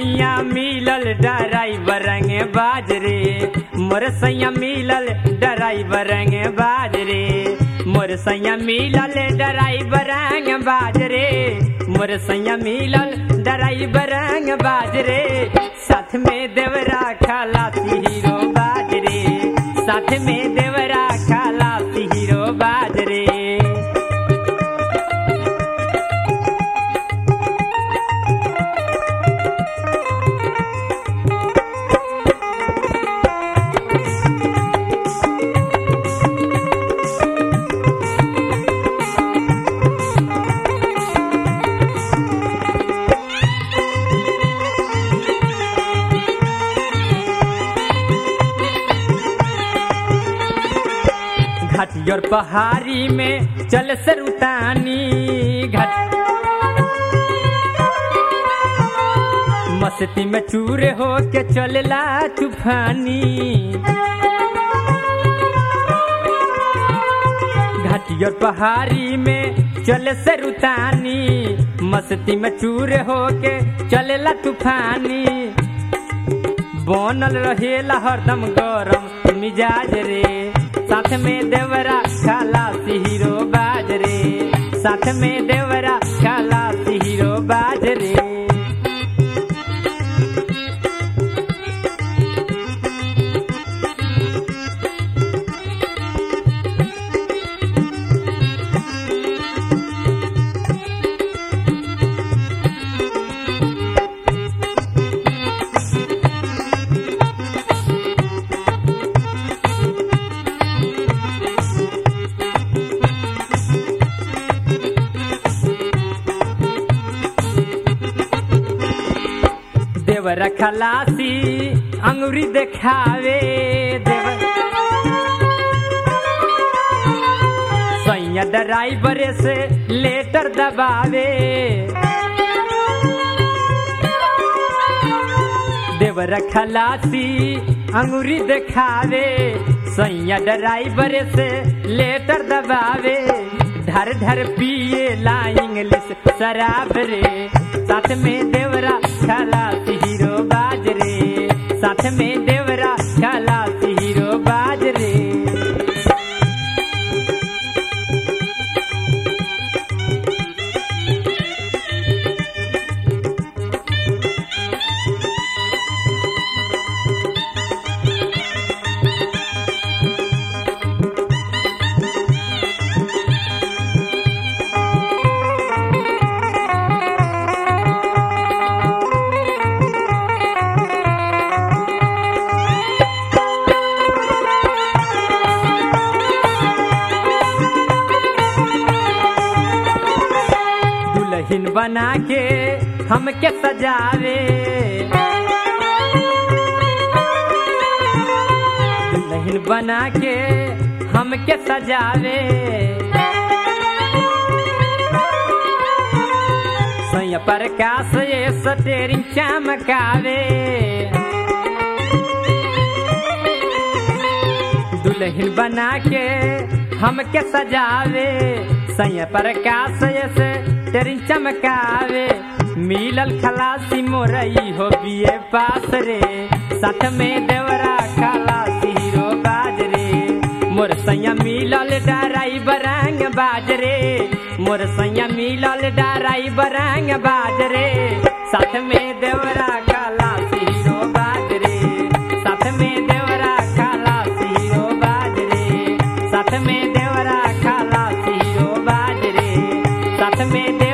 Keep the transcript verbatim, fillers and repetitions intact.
सैया मिलल ड्राइवर रंग बाजरे मोर सैया मिलल ड्राइवर रंग बाजरे मोर सैया मिलल ड्राइवर रंग बाजरे मोर सैया मिलल ड्राइवर रंग बाजरे साथ में देवरा खलासी हीरो बाजरे साथ में देवरा खलासी हीरो बाजरे घाटी और पहाड़ी में चल सरुतानी घाट मस्ती में चूर हो के चलला तूफानी घाटी और पहाड़ी में चल सरुतानी मस्ती में चूर हो के चलला तूफानी बनल रहेला हरदम गरम मिजाज रे साथ में देवरा खलासी हीरो बाजरे साथ में देवरा खलासी हीरो बाजरे देवरा खलासी अंगूरी देखावे देवर सैया ड्राइवर से लेटर दबावे देवरा खलासी अंगूरी देखावे सैया ड्राइवर से लेटर दबावे धर धर पिए ला इंग्लिश शराब रे साथ में देवरा खलासी हीरो बाजरे साथ में देवरा खलासी हीरो बाजरे दुल्हन बना के हमके सजावे दुल्हन बना के हमके सजावे सैया प्रकाश ये स्टेरिंग चमकावे दुल्हन बना के हमके सजावे सैया प्रकाश ये तेरी चमकावे मिलल खलासी मोरई हो बिये पास रे साथ में देवरा खलासी हीरो बाजरे मोर सैया मिलल ड्राइवर रंग बाजरे मोर सैया मिलल ड्राइवर रंग बाजरे साथ में देवरा खलासी हीरो बाजरे साथ में देवरा खलासी हीरो बाजरे साथ में देवरा खलासी हीरो बाजरे साथ में